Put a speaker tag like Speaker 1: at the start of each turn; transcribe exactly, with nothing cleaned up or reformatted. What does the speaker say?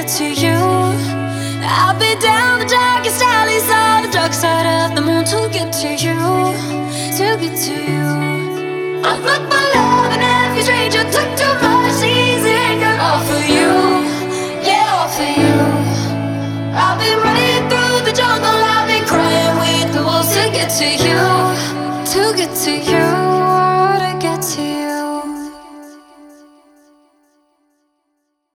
Speaker 1: get to you. I'll be down the darkest alleys on the dark side of the moon to get to you, to get to you. I fuck my love and every stranger took too much easy anger. All for you, yeah, all for you. I've been running through the jungle, I've been crying with the wolves to get to you, to get to you.